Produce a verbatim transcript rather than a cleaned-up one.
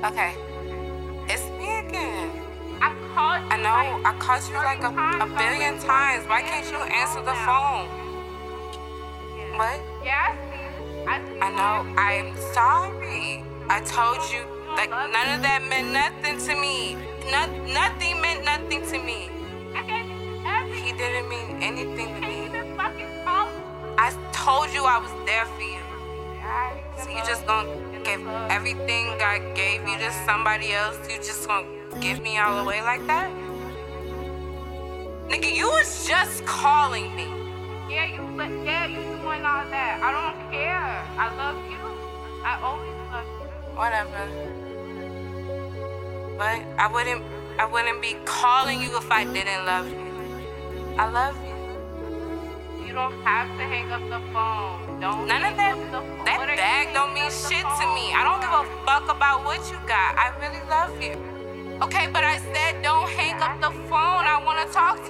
Okay. It's me again. I called you. I know. Like I called you like a, a billion times. Why can't you answer the phone? Yeah. What? Yeah, I see you. I see you. I know. I'm sorry. I told you, like, none of that meant nothing to me. No, nothing meant nothing to me. I gave you everything. He didn't mean anything to Can't me. even fucking call me. I told you I was there for you. Alright, So good you luck. just gonna give Good luck. everything I gave you to somebody else? You just gonna give me all away like that? Nigga, you was just calling me. Yeah, you, but yeah, you doing all that. I don't care. I love you. I always love you. Whatever. But I wouldn't I wouldn't be calling you if I didn't love you. I love you. You don't have to hang up the phone. Don't None of hang that up the phone. that What are you bag don't hanging mean up the shit to phone me. I don't give a for? fuck about what you got. I really love you. Okay, but I said don't hang up the phone. I wanna talk